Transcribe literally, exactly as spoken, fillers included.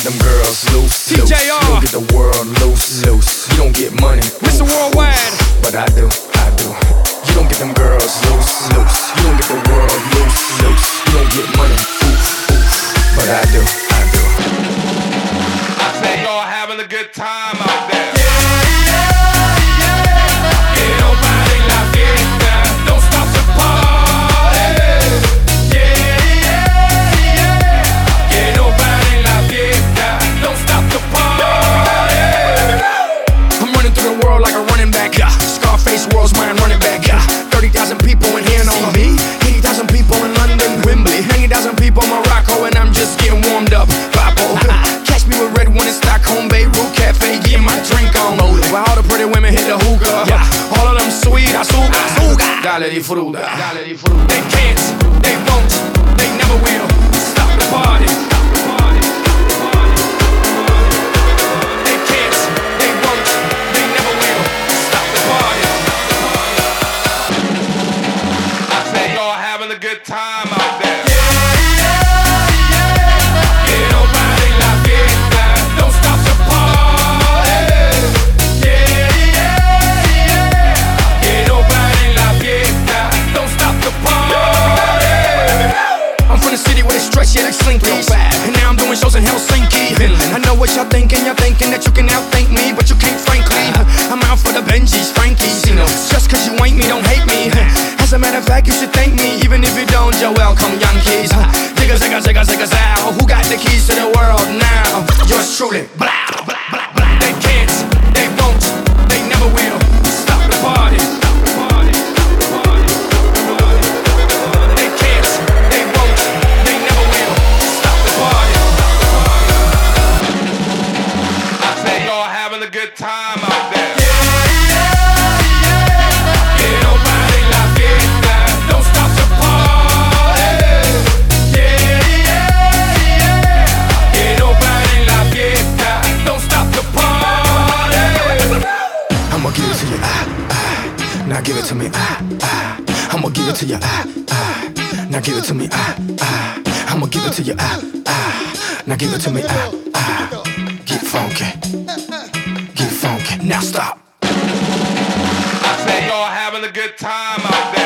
get them girls loose, T loose. J R. You don't get the world loose, loose. You don't get money, Mister Worldwide. but I do, I do. You don't get them girls loose, loose. You don't get the world loose, loose. You don't get money, oof, oof, but I do, I do. I say y'all having a good time out there. World's mine, running back, yeah. thirty thousand people in here on me. eighty thousand people in London, Wembley. ninety thousand people in Morocco, and I'm just getting warmed up. Papo. Catch me with red one in Stockholm, Beirut Cafe, getting my drink on. While all the pretty women hit the hookah, yeah. All of them sweet, azúcar, azúcar. Dale di fruta, dale di fruta. They can't, they won't, they never will stop the party. Good time out there. Yeah, like Slinky. And now I'm doing shows in Helsinki. I know what y'all thinking, y'all thinking that you can outthink me, but you can't frankly. I'm out for the Benjis, Frankies. Just cause you ain't me, don't hate me. As a matter of fact, you should thank me, even if you don't, you're welcome, Yankees. Zigga, zigga, zigga, zigga, zow. Who got the keys to the world now? Yours truly. Blah, blah, blah, blah. They can't, they won't, they never will stop the party. A good time out there. I'ma give it to you, ah, ah. Now give it to me, ah, ah. I'ma give it to you, ah, ah. Now give it to me, ah, ah. I'ma give it to you, ah, ah. Now give it to me, ah, ah. Get funky, get funky. Now stop. I say y'all having a good time out there.